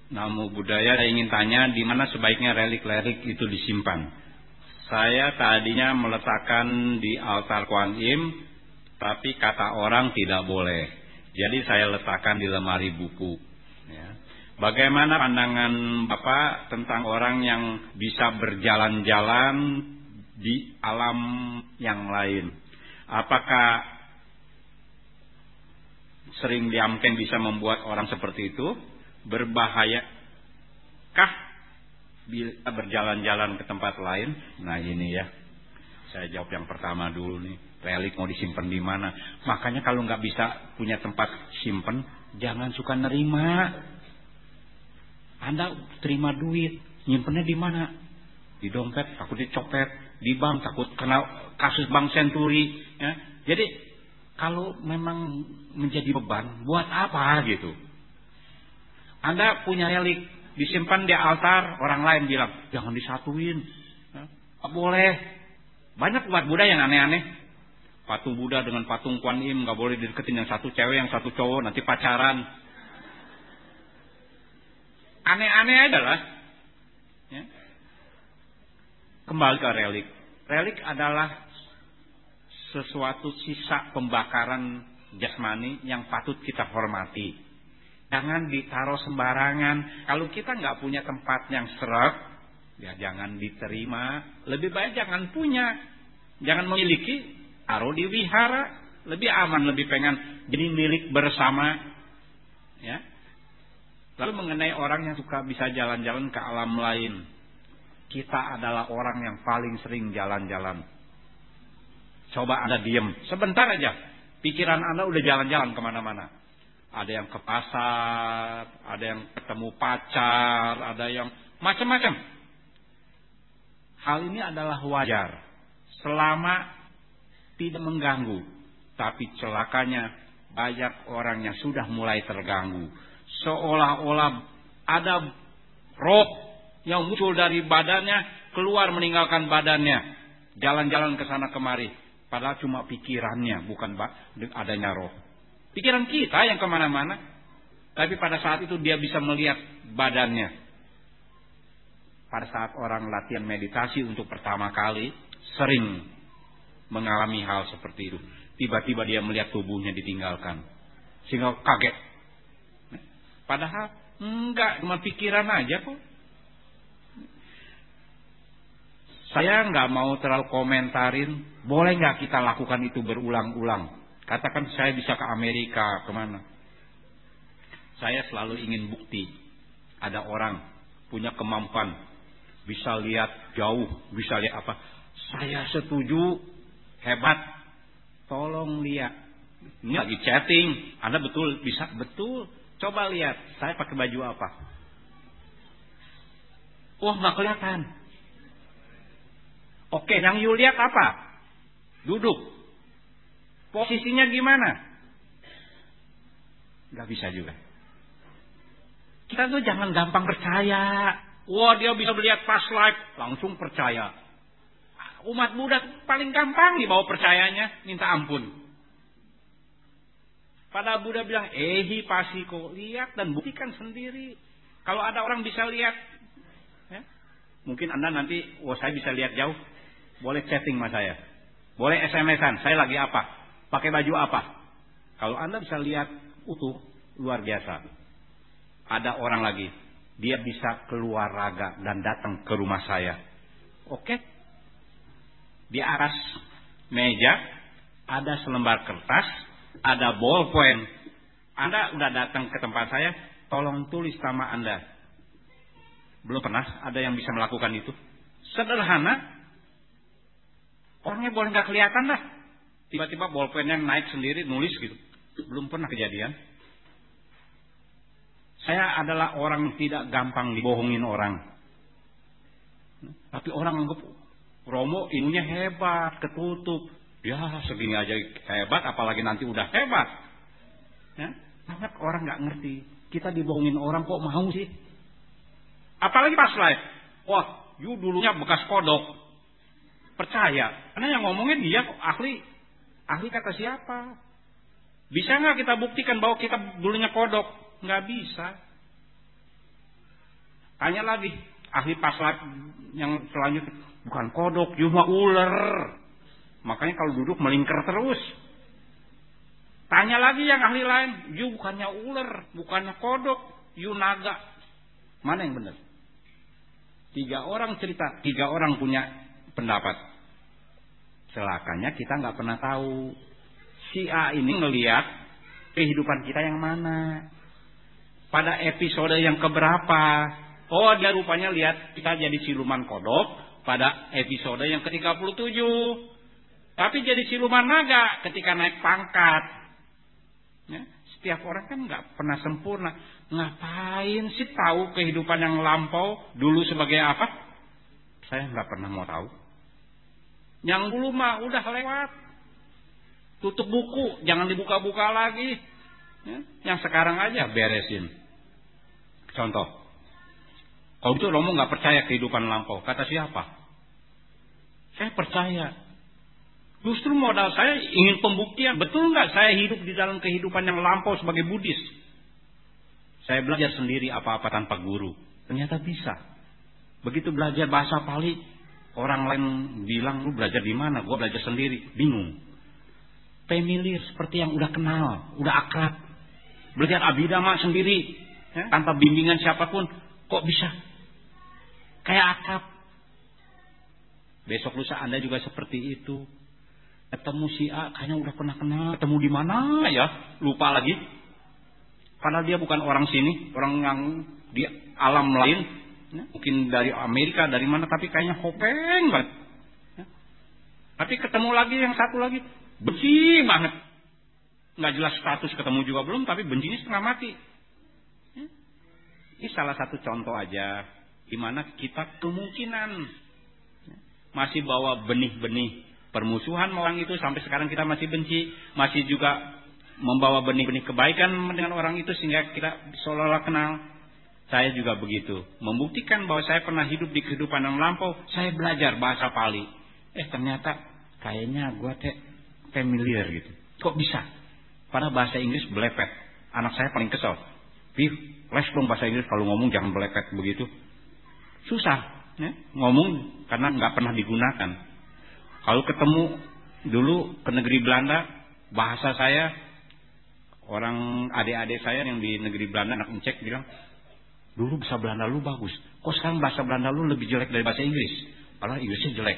Namo Buddhaya, saya ingin tanya di mana sebaiknya relik-relik itu disimpan. Saya tadinya meletakkan di altar Kuan Im, tapi kata orang tidak boleh. Jadi saya letakkan di lemari buku. Ya. Bagaimana pandangan Bapak tentang orang yang bisa berjalan-jalan di alam yang lain? Apakah sering diamkan bisa membuat orang seperti itu? Berbahayakah bila berjalan-jalan ke tempat lain? Nah ini ya, saya jawab yang pertama dulu nih. Relik mau disimpan di mana? Makanya kalau nggak bisa punya tempat simpen, jangan suka nerima. Anda terima duit, nyimpennya di mana? Di dompet, takut dicopet. Di bank, takut kena kasus bank senturi. Ya. Jadi kalau memang menjadi beban, buat apa gitu? Anda punya relik, disimpan di altar, orang lain bilang, jangan disatuin. Nggak boleh. Banyak umat Buddha yang aneh-aneh. Patung Buddha dengan patung Kuan Im, nggak boleh dideketin, yang satu cewek, yang satu cowok, nanti pacaran. Aneh-aneh aja lah. Ya. Kembali ke relik. Relik adalah sesuatu sisa pembakaran jasmani yang patut kita hormati. Jangan ditaruh sembarangan. Kalau kita nggak punya tempat yang seret, ya jangan diterima. Lebih baik jangan punya, jangan memiliki, taruh di wihara. Lebih aman, lebih pengen jadi milik bersama. Ya. Lalu mengenai orang yang suka bisa jalan-jalan ke alam lain, kita adalah orang yang paling sering jalan-jalan. Coba Anda diem sebentar aja, pikiran Anda udah jalan-jalan kemana-mana. Ada yang ke pasar, ada yang ketemu pacar, ada yang macam-macam. Hal ini adalah wajar selama tidak mengganggu. Tapi celakanya banyak orang yang sudah mulai terganggu. Seolah-olah ada roh yang muncul dari badannya, keluar meninggalkan badannya, jalan-jalan ke sana kemari. Padahal cuma pikirannya, bukan adanya roh. Pikiran kita yang kemana-mana. Tapi pada saat itu dia bisa melihat badannya. Pada saat orang latihan meditasi untuk pertama kali, sering mengalami hal seperti itu. Tiba-tiba dia melihat tubuhnya ditinggalkan. Sehingga kaget. Padahal enggak, cuma pikiran aja kok. Saya nggak mau terlalu komentarin, boleh nggak kita lakukan itu berulang-ulang? Katakan saya bisa ke Amerika, kemana? Saya selalu ingin bukti. Ada orang punya kemampuan, bisa lihat jauh, bisa lihat apa. Saya setuju, hebat. Tolong lihat. Ini lagi chatting, Anda betul bisa, betul. Coba lihat, saya pakai baju apa? Wah, nggak kelihatan. Oke, yang you lihat apa? Duduk. Posisinya gimana? Gak bisa juga. Kita tuh jangan gampang percaya. Wah, dia bisa melihat past life, langsung percaya. Umat Buddha paling gampang dibawa percayanya, minta ampun. Pada Buddha bilang, ehi pasiko, lihat dan buktikan sendiri. Kalau ada orang bisa lihat, ya, mungkin Anda nanti, saya bisa lihat jauh, boleh chatting sama saya, boleh SMS-an, saya lagi apa? Pakai baju apa? Kalau Anda bisa lihat utuh, luar biasa. Ada orang lagi, dia bisa keluar raga dan datang ke rumah saya. Oke? Di atas meja ada selembar kertas, ada ballpoint. Anda udah datang ke tempat saya, tolong tulis nama Anda. Belum pernah ada yang bisa melakukan itu. Sederhana. Orangnya boleh nggak kelihatan lah. Tiba-tiba bolpennya naik sendiri, nulis gitu. Belum pernah kejadian. Saya adalah orang yang tidak gampang dibohongin orang. Tapi orang anggap, Romo ilmunya hebat, ketutup. Ya segini aja hebat, apalagi nanti udah hebat. Ya, banyak orang nggak ngerti. Kita dibohongin orang kok mau sih? Apalagi pas live. Wah, you dulunya bekas kodok. Percaya. Karena yang ngomongnya dia ahli. Ahli kata siapa? Bisa nggak kita buktikan bahwa kita dulunya kodok? Nggak bisa. Tanya lagi ahli paslat yang selanjutnya, bukan kodok, cuma ular. Makanya kalau duduk melingkar terus. Tanya lagi yang ahli lain, you bukannya ular, bukannya kodok, you naga. Mana yang benar? 3 orang cerita, 3 orang punya pendapat. Celakanya kita nggak pernah tahu si A ini ngelihat kehidupan kita yang mana. Pada episode yang keberapa? Oh, dia rupanya lihat kita jadi siluman kodok pada episode yang ke-37. Tapi jadi siluman naga ketika naik pangkat. Ya, setiap orang kan nggak pernah sempurna. Ngapain sih tahu kehidupan yang lampau dulu sebagai apa? Saya nggak pernah mau tahu. Yang dulu mah udah lewat. Tutup buku, jangan dibuka-buka lagi. Ya, yang sekarang aja beresin. Contoh, kalau itu Romo nggak percaya kehidupan lampau, kata siapa? Saya percaya. Justru modal saya ingin pembuktian. Betul nggak saya hidup di dalam kehidupan yang lampau sebagai Buddhis? Saya belajar sendiri apa-apa tanpa guru. Ternyata bisa. Begitu belajar bahasa Pali, orang lain bilang, lu belajar di mana? Gua belajar sendiri. Bingung. Familiar, seperti yang udah kenal, udah akrab. Belajar Abhidhamma sendiri, ya, tanpa bimbingan siapapun. Kok bisa? Kayak akrab. Besok lusa Anda juga seperti itu. Ketemu si A, kayaknya udah pernah kenal. Ketemu di mana ya? Lupa lagi. Padahal dia bukan orang sini, orang yang di alam lain. Ya, mungkin dari Amerika, dari mana, tapi kayaknya hopeng banget. Ya. Tapi ketemu lagi yang satu lagi, benci banget. Nggak jelas status ketemu juga belum, tapi bencinya setengah mati. Ya. Ini salah satu contoh aja, di mana kita kemungkinan masih bawa benih-benih permusuhan orang itu, sampai sekarang kita masih benci, masih juga membawa benih-benih kebaikan dengan orang itu sehingga kita seolah-olah kenal. Saya juga begitu, membuktikan bahwa saya pernah hidup di kehidupan yang lampau. Saya belajar bahasa Pali, ternyata kayaknya gue familiar gitu. Kok bisa? Padahal bahasa Inggris belepet. Anak saya paling kesel, les dong bahasa Inggris, kalau ngomong jangan belepet begitu. Susah ya, ngomong karena nggak pernah digunakan. Kalau ketemu dulu ke negeri Belanda, bahasa saya, orang adik-adik saya yang di negeri Belanda, anak Encek bilang, dulu bahasa Belanda lu bagus, kok sekarang bahasa Belanda lu lebih jelek dari bahasa Inggris? Padahal Inggrisnya jelek.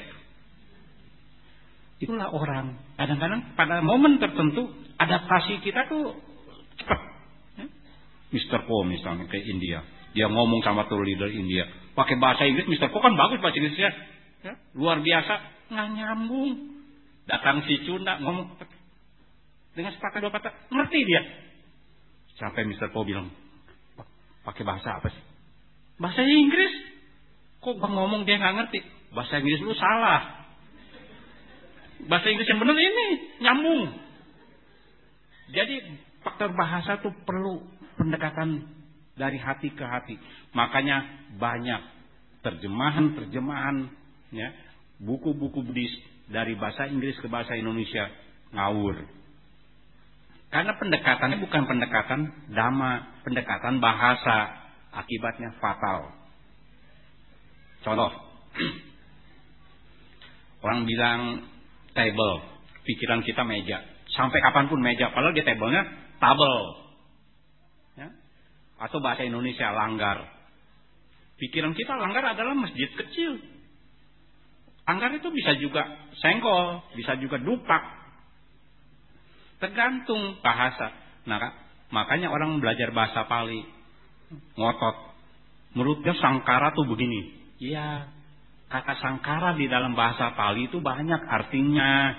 Itulah orang. Kadang-kadang pada momen tertentu adaptasi kita tuh cepat. Ya? Mr. Ko misalnya ke India, dia ngomong sama tour leader India pakai bahasa Inggris. Mr. Ko kan bagus bahasa Inggrisnya, ya? Luar biasa. Nggak nyambung. Datang si Cunda ngomong dengan sepatah 2 patah, ngerti dia. Sampai Mr. Po bilang, pakai bahasa apa sih? Bahasa Inggris. Kok bang ngomong dia nggak ngerti? Bahasa Inggris lu salah. Bahasa Inggris yang benar ini nyambung. Jadi faktor bahasa tuh perlu pendekatan dari hati ke hati. Makanya banyak terjemahan ya, buku-buku Buddhis dari bahasa Inggris ke bahasa Indonesia ngawur. Karena pendekatannya bukan pendekatan dhamma, pendekatan bahasa. Akibatnya fatal. Contoh, orang bilang table, pikiran kita meja. Sampai kapanpun meja, padahal dia tablenya table. Ya? Atau bahasa Indonesia langgar. Pikiran kita langgar adalah masjid kecil. Langgar itu bisa juga senggol, bisa juga dupak. Tergantung bahasa. Nah, makanya orang belajar bahasa Pali ngotot. Menurut dia sangkara tuh begini. Iya, kata sangkara di dalam bahasa Pali itu banyak artinya.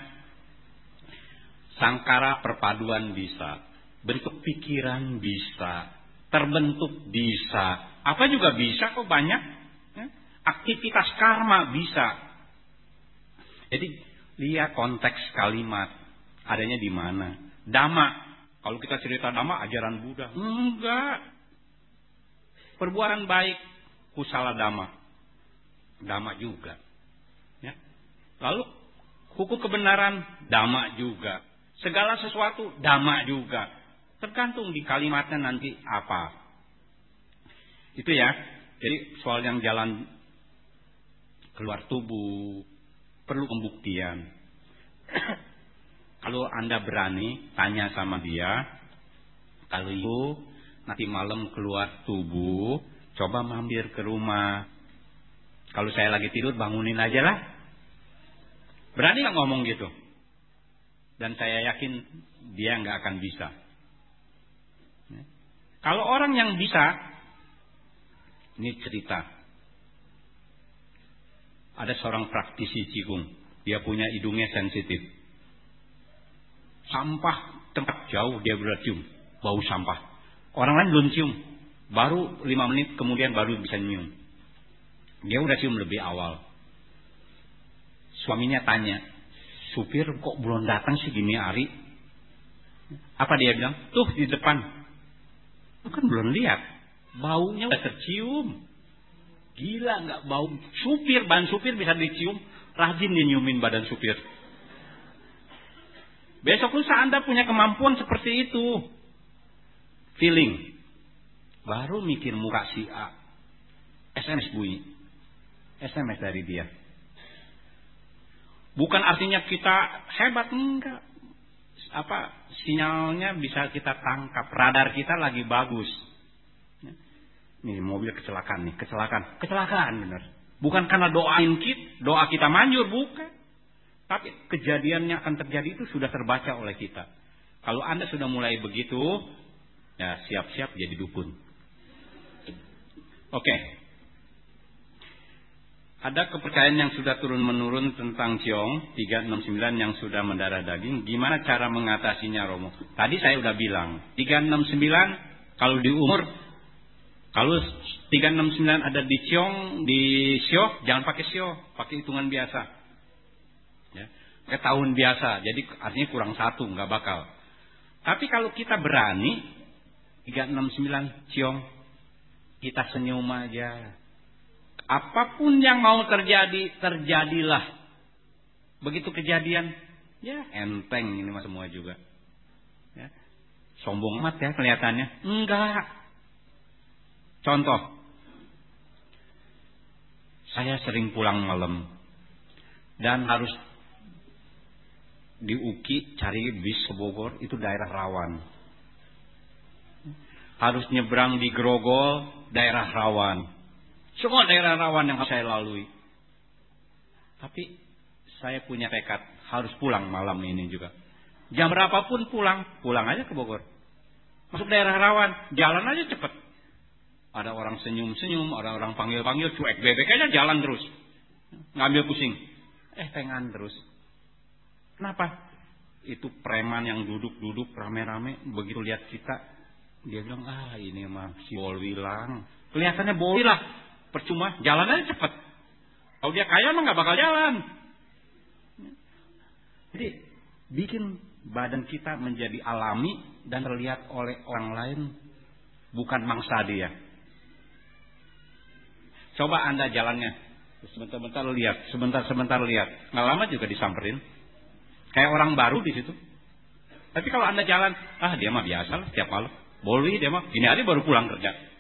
Sangkara perpaduan bisa, bentuk pikiran bisa, terbentuk bisa, apa juga bisa kok banyak. Aktivitas karma bisa. Jadi lihat konteks kalimat adanya di mana. Dhamma, kalau kita cerita Dhamma ajaran Buddha, enggak. Perbuatan baik kusala Dhamma, Dhamma juga. Ya. Lalu hukum kebenaran Dhamma juga. Segala sesuatu Dhamma juga. Tergantung di kalimatnya nanti apa. Itu ya. Jadi soal yang jalan keluar tubuh perlu pembuktian. Kalau Anda berani tanya sama dia, kalau ibu nanti malam keluar tubuh, coba mampir ke rumah. Kalau saya lagi tidur, bangunin aja lah. Berani nggak ngomong gitu? Dan saya yakin dia nggak akan bisa. Kalau orang yang bisa, ini cerita. Ada seorang praktisi Qigong, dia punya hidungnya sensitif. Sampah tempat jauh dia bercium, bau sampah. Orang lain belum cium, baru 5 menit kemudian baru bisa nyium. Dia udah cium lebih awal. Suaminya tanya, supir kok belum datang sih gini hari? Apa dia bilang? Tuh di depan. Lu kan belum lihat, baunya udah tercium. Gila nggak bau? Supir, ban supir bisa dicium, rajin dia nyiumin badan supir. Besok lusa Anda punya kemampuan seperti itu. Feeling. Baru mikir muka si A. SMS bunyi. SMS dari dia. Bukan artinya kita hebat, enggak. Sinyalnya bisa kita tangkap. Radar kita lagi bagus. Nih mobil kecelakaan nih, kecelakaan benar. Bukan karena doa kita manjur, bukan. Tapi kejadiannya akan terjadi itu sudah terbaca oleh kita. Kalau Anda sudah mulai begitu, ya siap-siap jadi dukun. Oke. Ada kepercayaan yang sudah turun-menurun tentang Ciong 369 yang sudah mendarah daging. Gimana cara mengatasinya, Romo? Tadi saya udah bilang, 369 kalau di umur, kalau 369 ada di Ciong, di Sio, jangan pakai Sio, pakai hitungan biasa. Ya, pakai tahun biasa, jadi artinya kurang 1, nggak bakal. Tapi kalau kita berani, 369 Ciong, kita senyum aja. Apapun yang mau terjadi, terjadilah. Begitu kejadian, ya enteng ini mas semua juga. Ya. Sombong amat ya kelihatannya. Enggak. Contoh, saya sering pulang malam dan harus di UKI cari bis ke Bogor, itu daerah rawan. Harus nyebrang di Grogol, daerah rawan. Semua daerah rawan yang saya lalui. Tapi saya punya tekad harus pulang malam ini juga. Jam berapapun pulang aja ke Bogor. Masuk daerah rawan, jalan aja cepet. Ada orang senyum-senyum, ada orang panggil-panggil, cuek bebek aja jalan terus. Ngambil pusing. Tengan terus. Kenapa? Itu preman yang duduk-duduk rame-rame, begitu lihat kita, dia bilang, ini mah si Bolwilang. Kelihatannya Bolwi lah. Percuma, jalan aja cepet. Kalau dia kaya mah nggak bakal jalan. Jadi bikin badan kita menjadi alami dan terlihat oleh orang lain, bukan mangsa dia. Coba Anda jalannya, sebentar-bentar lihat, sebentar lihat, nggak lama juga disamperin. Kayak orang baru di situ. Tapi kalau Anda jalan, dia mah biasa lah, setiap malam. Boleh dia mah, gini hari baru pulang kerja.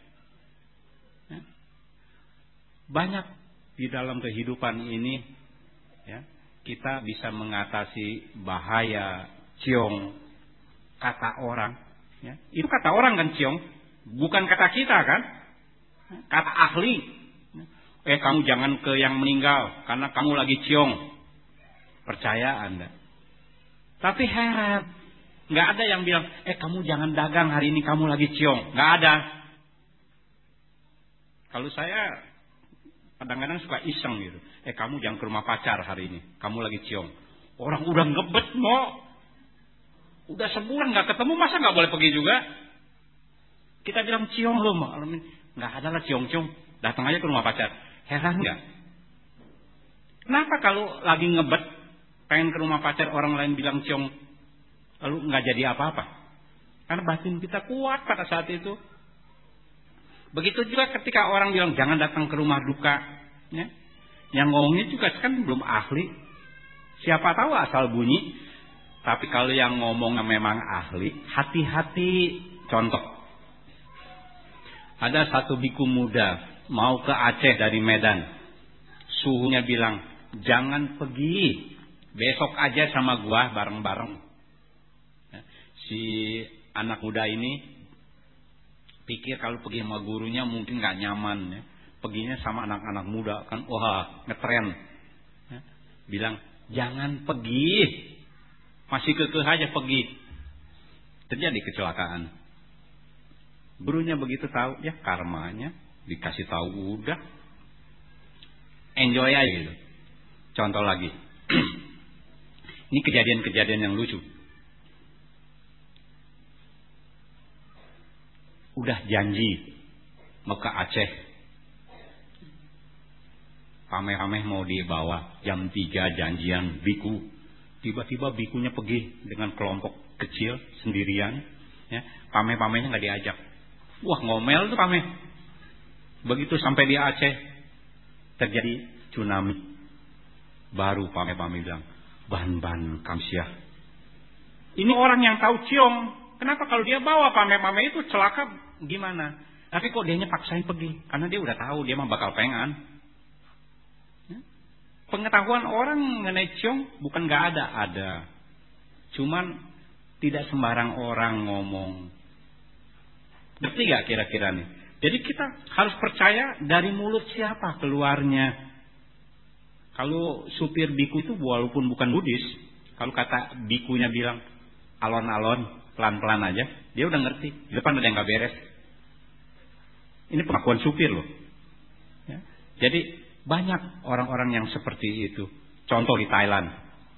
Banyak di dalam kehidupan ini, ya, kita bisa mengatasi bahaya Ciong, kata orang. Ya. Itu kata orang kan Ciong, bukan kata kita kan, kata ahli. Kamu jangan ke yang meninggal karena kamu lagi Ciong. Percaya Anda. Tapi heran, nggak ada yang bilang, kamu jangan dagang hari ini kamu lagi Ciong. Nggak ada. Kalau saya kadang-kadang suka iseng gitu. Kamu jangan ke rumah pacar hari ini. Kamu lagi Ciong. Orang udah ngebet udah sebulan gak ketemu, masa gak boleh pergi juga? Kita bilang Ciong loh malam ini. Gak ada lah Ciong-ciong. Datang aja ke rumah pacar. Heran gak? Kenapa kalau lagi ngebet, pengen ke rumah pacar, orang lain bilang Ciong, lalu gak jadi apa-apa? Karena batin kita kuat pada saat itu. Begitu juga ketika orang bilang jangan datang ke rumah duka, ya. Yang ngomongnya juga kan belum ahli. Siapa tahu asal bunyi. Tapi kalau yang ngomongnya memang ahli, hati-hati. Contoh, ada satu biku muda mau ke Aceh dari Medan. Suhunya bilang, jangan pergi, besok aja sama gua bareng-bareng. Si anak muda ini pikir kalau pergi sama gurunya mungkin gak nyaman. Perginya sama anak-anak muda kan, wah ngetren. Bilang, jangan pergi, masih kekeh aja pergi. Terjadi kecelakaan. Gurunya begitu tahu, ya karmanya, dikasih tahu udah, enjoy aja gitu. Contoh lagi, ini kejadian-kejadian yang lucu. Udah janji mau ke Aceh, pameh-pameh mau dibawa jam 3 janjian biku. Tiba-tiba bikunya pergi dengan kelompok kecil sendirian, ya. Pameh-pamehnya nggak diajak. Wah, ngomel tuh pameh. Begitu sampai di Aceh terjadi tsunami. Baru pameh-pameh bilang, ban kamsiah. Ini orang yang tahu ciong. Kenapa kalau dia bawa pameh-pameh itu celaka gimana? Tapi kok dianya paksain pergi? Karena dia udah tahu dia mah bakal pengen. Pengetahuan orang mengenai ciong bukan gak ada. Cuman tidak sembarang orang ngomong. Ngerti gak kira-kira nih? Jadi kita harus percaya dari mulut siapa keluarnya. Kalau supir biku itu walaupun bukan Buddhis, kalau kata bikunya bilang alon-alon, pelan-pelan aja, dia udah ngerti. Di depan ada yang gak beres. Ini pengakuan supir loh. Ya. Jadi banyak orang-orang yang seperti itu. Contoh di Thailand.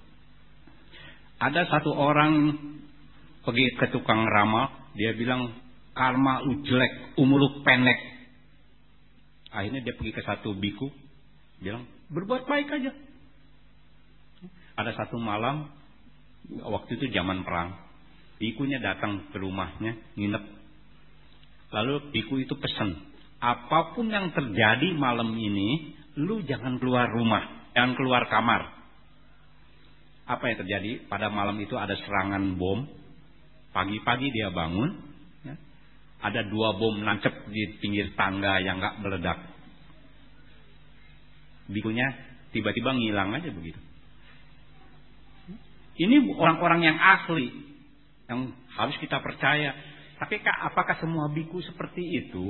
Ada satu orang pergi ke tukang ramal, dia bilang, karma lu jelek, umur lu pendek. Akhirnya dia pergi ke satu biku, bilang, berbuat baik aja. Ada satu malam, waktu itu zaman perang, bikunya datang ke rumahnya, nginep. Lalu biku itu pesan, apapun yang terjadi malam ini, lu jangan keluar rumah, jangan keluar kamar. Apa yang terjadi? Pada malam itu ada serangan bom. Pagi-pagi dia bangun, ya, ada 2 bom nancep di pinggir tangga yang gak meledak. Bikunya tiba-tiba ngilang aja begitu. Ini orang-orang yang asli, yang harus kita percaya. Tapi apakah semua biku seperti itu?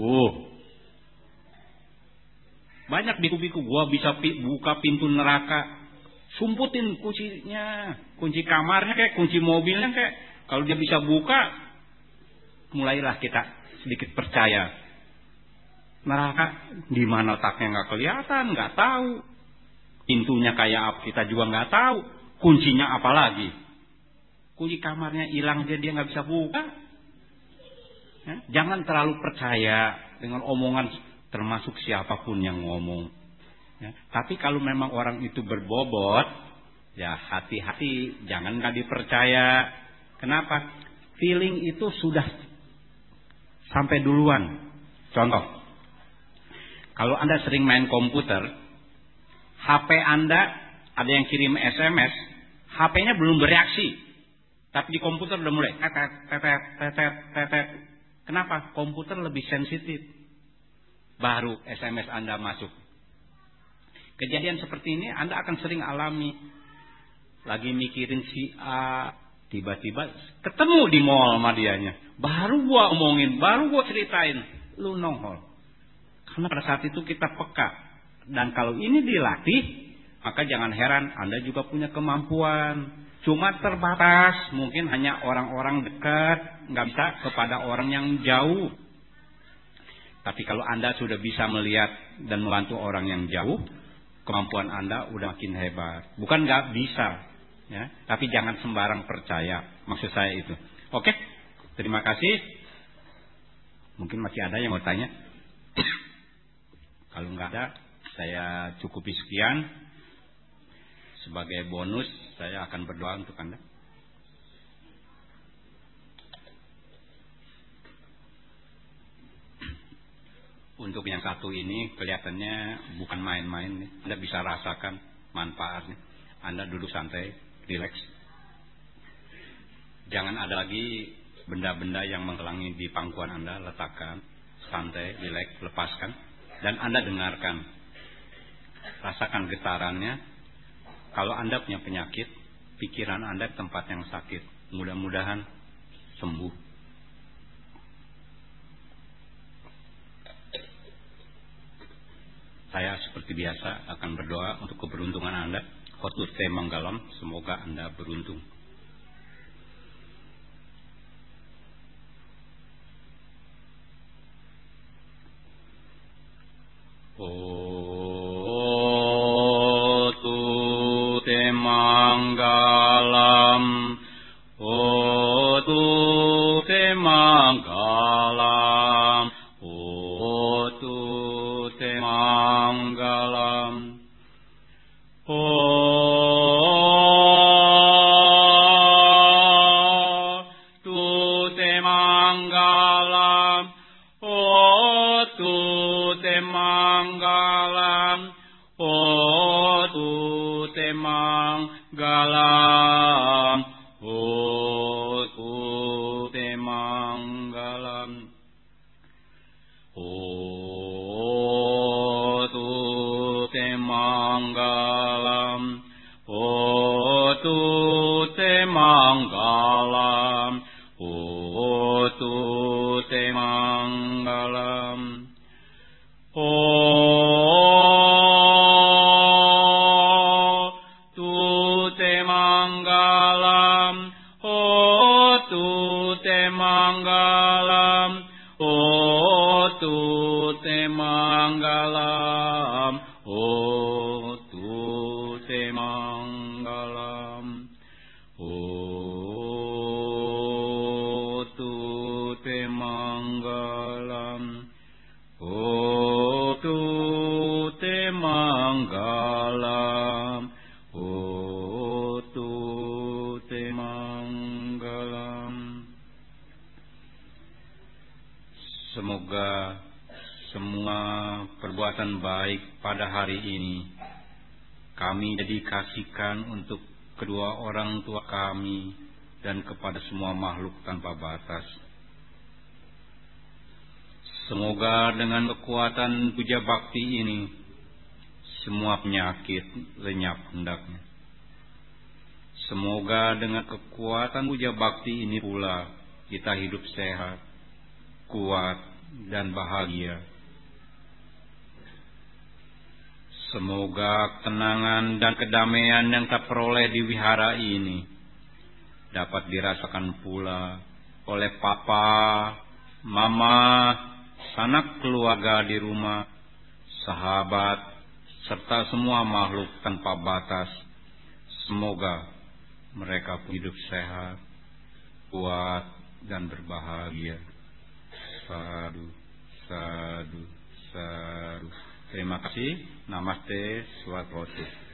Banyak biku-biku, gua bisa buka pintu neraka, sumputin kuncinya, kunci kamarnya kayak kunci mobilnya kayak, kalau dia bisa buka, mulailah kita sedikit percaya. Neraka di mana letaknya nggak kelihatan, nggak tahu. Pintunya kayak apa kita juga nggak tahu. Kuncinya apa lagi? Kunci kamarnya hilang aja dia nggak bisa buka. Ya, jangan terlalu percaya dengan omongan termasuk siapapun yang ngomong. Ya, tapi kalau memang orang itu berbobot, ya hati-hati, jangan nggak dipercaya. Kenapa? Feeling itu sudah sampai duluan. Contoh, kalau Anda sering main komputer, HP Anda ada yang kirim SMS, HP-nya belum bereaksi, tapi di komputer udah mulai tetet, tetet, tetet, tetet. Kenapa? Komputer lebih sensitif. Baru SMS Anda masuk. Kejadian seperti ini Anda akan sering alami. Lagi mikirin si A, tiba-tiba ketemu di mall sama dianya. Baru gua omongin, baru gua ceritain, lu nongol. Karena pada saat itu kita peka. Dan kalau ini dilatih, maka jangan heran Anda juga punya kemampuan. Cuma terbatas, mungkin hanya orang-orang dekat, nggak bisa kepada orang yang jauh. Tapi kalau Anda sudah bisa melihat dan membantu orang yang jauh, kemampuan Anda udah makin hebat. Bukan nggak bisa, ya, tapi jangan sembarang percaya. Maksud saya itu. Oke, terima kasih. Mungkin masih ada yang mau tanya. Kalau nggak ada, saya cukupi sekian. Sebagai bonus, saya akan berdoa untuk Anda. Untuk yang satu ini kelihatannya bukan main-main. Anda bisa rasakan manfaatnya. Anda duduk santai, rileks. Jangan ada lagi benda-benda yang menghalangi di pangkuan Anda. Letakkan, santai, rileks, lepaskan. Dan Anda dengarkan, rasakan getarannya. Kalau Anda punya penyakit, pikiran Anda di tempat yang sakit, mudah-mudahan sembuh. Saya seperti biasa akan berdoa untuk keberuntungan Anda. Khoturte manggalam, semoga Anda beruntung. Khoturte manggalam, khoturte manggalam, khoturte manggalam, khoturte manggalam, khoturte manggalam, khoturte manggalam, khoturte manggalam, khoturte manggalam, khoturte manggalam, khoturte manggalam, khoturte manggalam, khoturte manggalam, khoturte manggalam, khoturte manggalam, khoturte manggalam, khoturte manggalam, khoturte manggalam. Semoga semua perbuatan baik pada hari ini kami dedikasikan untuk kedua orang tua kami dan kepada semua makhluk tanpa batas. Semoga dengan kekuatan puja bakti ini semua penyakit lenyap hendaknya. Semoga dengan kekuatan puja bakti ini pula kita hidup sehat, kuat, dan bahagia. Semoga ketenangan dan kedamaian yang kita peroleh di wihara ini dapat dirasakan pula oleh papa, mama, sanak keluarga di rumah, sahabat, serta semua makhluk tanpa batas. Semoga mereka hidup sehat, kuat, dan berbahagia. Sadu, sadu, sadu. Terima kasih. Namaste, Swastiastu.